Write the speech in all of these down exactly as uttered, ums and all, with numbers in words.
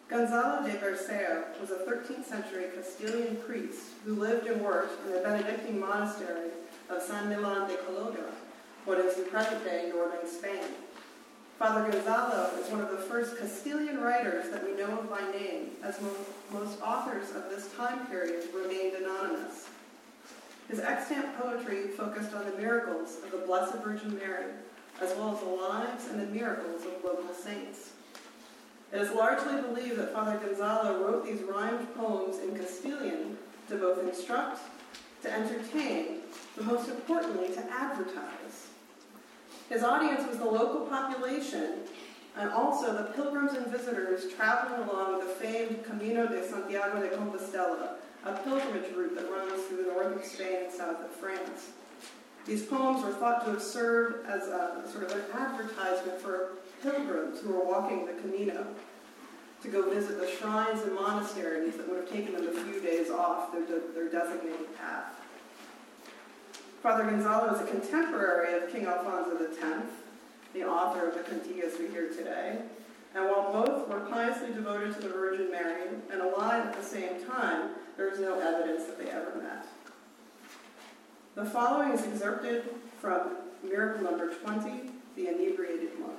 Gonzalo de Berceo was a thirteenth century Castilian priest who lived and worked in the Benedictine monastery of San Millán de Colodra, what is in present-day northern Spain. Father Gonzalo is one of the first Castilian writers that we know of by name, as mo- most authors of this time period remained anonymous. His extant poetry focused on the miracles of the Blessed Virgin Mary, as well as the lives and the miracles of local saints. It is largely believed that Father Gonzalo wrote these rhymed poems in Castilian to both instruct, to entertain, but most importantly, to advertise. His audience was the local population and also the pilgrims and visitors traveling along the famed Camino de Santiago de Compostela, a pilgrimage route that runs through the north of Spain and south of France. These poems were thought to have served as a sort of an advertisement for pilgrims who were walking the Camino to go visit the shrines and monasteries that would have taken them a few days off their, de- their designated path. Father Gonzalo is a contemporary of King Alfonso the Tenth, the author of the cantigas we hear today, and while both were piously devoted to the Virgin Mary and alive at the same time, there is no evidence that they ever met. The following is excerpted from miracle number twenty, the inebriated monk.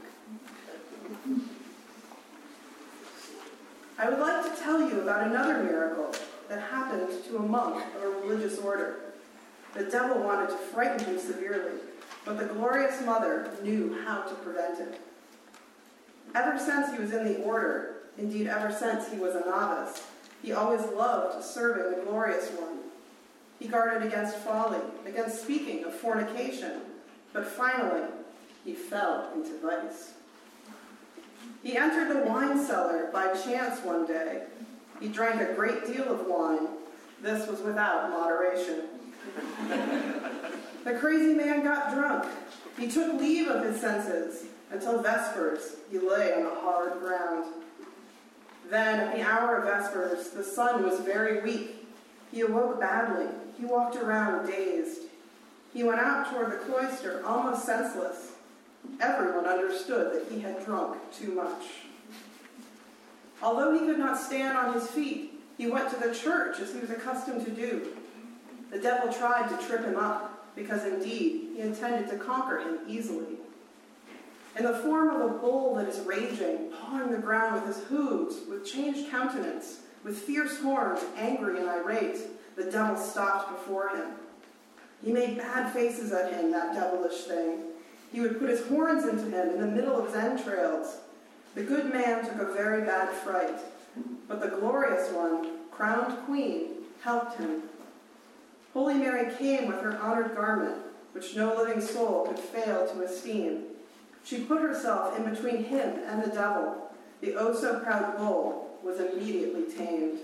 I would like to tell you about another miracle that happened to a monk of a religious order. The devil wanted to frighten him severely, but the glorious mother knew how to prevent it. Ever since he was in the order, indeed ever since he was a novice, he always loved serving the glorious one. He guarded against folly, against speaking of fornication, but finally he fell into vice. He entered the wine cellar by chance one day. He drank a great deal of wine. This was without moderation. The crazy man got drunk. He took leave of his senses. Until Vespers, he lay on the hard ground. Then, at the hour of Vespers, the sun was very weak. He awoke badly. He walked around dazed. He went out toward the cloister, almost senseless. Everyone understood that he had drunk too much. Although he could not stand on his feet, he went to the church as he was accustomed to do. The devil tried to trip him up, because indeed he intended to conquer him easily. In the form of a bull that is raging, pawing the ground with his hooves, with changed countenance, with fierce horns, angry and irate, the devil stopped before him. He made bad faces at him, that devilish thing. He would put his horns into him in the middle of his entrails. The good man took a very bad fright, but the glorious one, crowned queen, helped him. Holy Mary came with her honored garment, which no living soul could fail to esteem. She put herself in between him and the devil. The oh-so-proud bull was immediately tamed.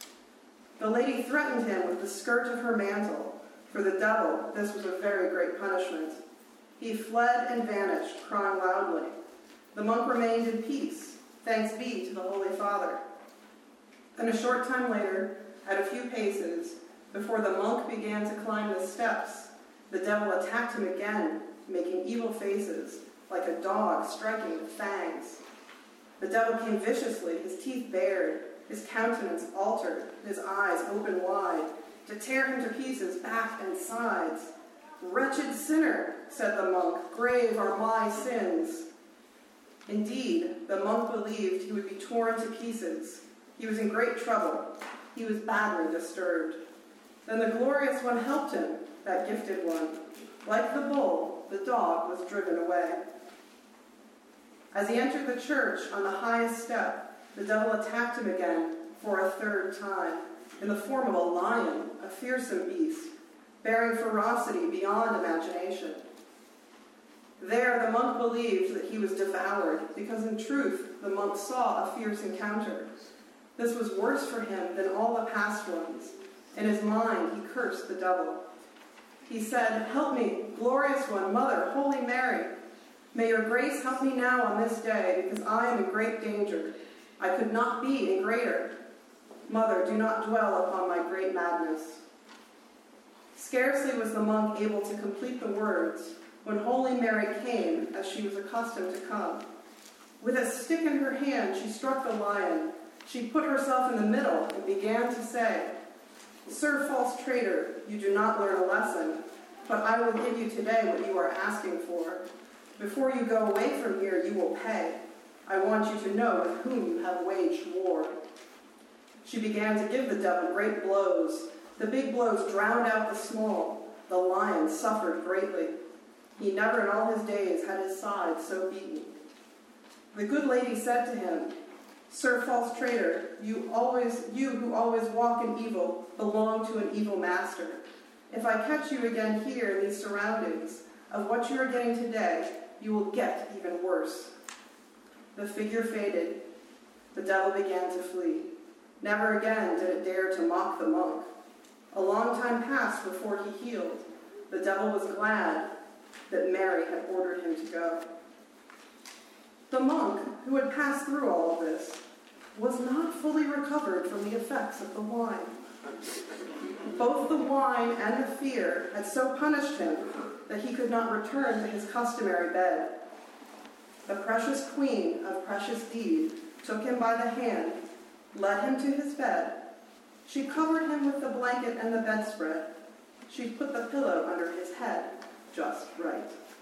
The lady threatened him with the skirt of her mantle. For the devil, this was a very great punishment. He fled and vanished, crying loudly. The monk remained in peace, thanks be to the Holy Father. And a short time later, at a few paces, before the monk began to climb the steps, the devil attacked him again, making evil faces, like a dog striking with fangs. The devil came viciously, his teeth bared, his countenance altered, his eyes open wide, to tear him to pieces back and sides. "Wretched sinner," said the monk, "grave are my sins." Indeed, the monk believed he would be torn to pieces. He was in great trouble. He was badly disturbed. Then the glorious one helped him, that gifted one. Like the bull, the dog was driven away. As he entered the church on the highest step, the devil attacked him again for a third time, in the form of a lion, a fearsome beast, bearing ferocity beyond imagination. There, the monk believed that he was devoured, because in truth, the monk saw a fierce encounter. This was worse for him than all the past ones. In his mind, he cursed the devil. He said, "Help me, glorious one, Mother, Holy Mary. May your grace help me now on this day, because I am in great danger. I could not be in greater. Mother, do not dwell upon my great madness." Scarcely was the monk able to complete the words when Holy Mary came, as she was accustomed to come. With a stick in her hand, she struck the lion, She put herself in the middle and began to say, "Sir false traitor, you do not learn a lesson, but I will give you today what you are asking for. Before you go away from here, you will pay. I want you to know with whom you have waged war." She began to give the devil great blows. The big blows drowned out the small. The lion suffered greatly. He never in all his days had his side so beaten. The good lady said to him, "Sir false traitor, you always, you who always walk in evil, belong to an evil master. If I catch you again here in these surroundings of what you are getting today, you will get even worse." The figure faded. The devil began to flee. Never again did it dare to mock the monk. A long time passed before he healed. The devil was glad that Mary had ordered him to go. The monk, who had passed through all of this, was not fully recovered from the effects of the wine. Both the wine and the fear had so punished him that he could not return to his customary bed. The precious queen of precious deed took him by the hand, led him to his bed. She covered him with the blanket and the bedspread. She put the pillow under his head just right.